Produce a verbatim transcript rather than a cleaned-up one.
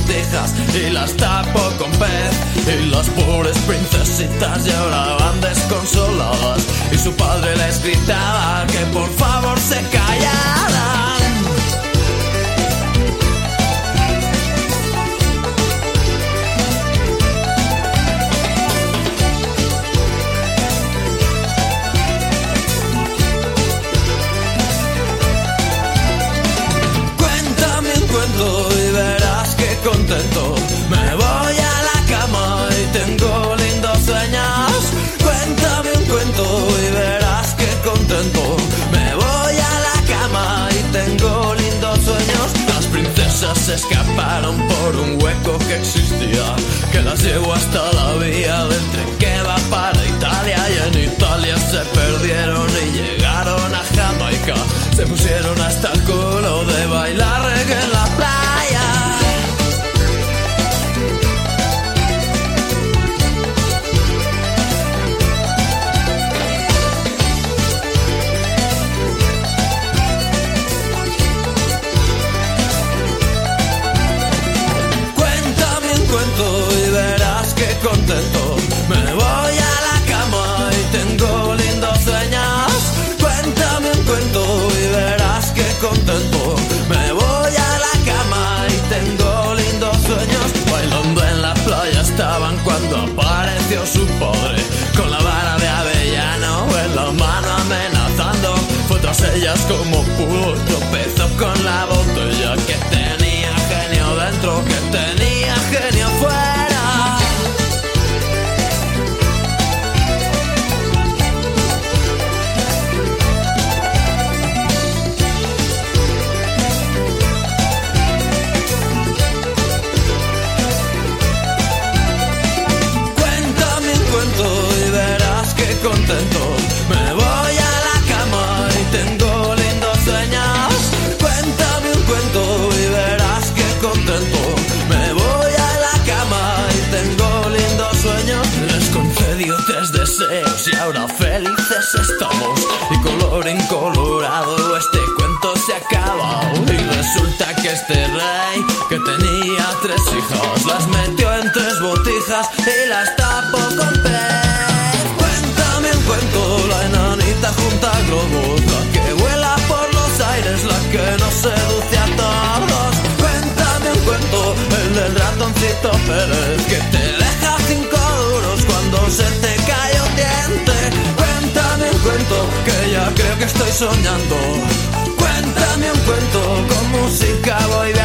botijas y las tapo con pez. Y las pobres princesitas lloraban desconsoladas y su padre les gritaba que por favor se callaran. Y verás que contento me voy a la cama y tengo lindos sueños. Cuéntame un cuento y verás que contento me voy a la cama y tengo lindos sueños. Las princesas se escaparon por un hueco que existía, que las llevó hasta la vía del tren que va para Italia. Y en Italia se perdieron y llegaron a Jamaica. Se pusieron hasta el culo de bailar reggae en la playa. Cuéntame un cuento y verás que contento me voy a la cama y tengo lindos sueños. Cuéntame un cuento y verás que contento me voy a la cama y tengo lindos sueños. Bailando en la playa estaban cuando apareció su padre con la vara de avellano en la mano amenazando. Fue tras ellas como pudo, tropezó con la botella que tenía genio dentro, que tenía genio fuera. Y verás que contento me voy a la cama y tengo lindos sueños. Cuéntame un cuento y verás que contento me voy a la cama y tengo lindos sueños. Les concedió tres deseos y ahora felices estamos. Y colorín colorado este cuento se acaba. Y resulta que este rey que tenía tres hijas las metió en tres botijas y las tapó con pez. Cuéntame un cuento, la enanita junta globos, la que vuela por los aires, la que nos seduce a todos. Cuéntame un cuento, el del ratoncito Pérez, que te deja cinco duros cuando se te cae un diente. Cuéntame un cuento, que ya creo que estoy soñando. Cuéntame un cuento con música voy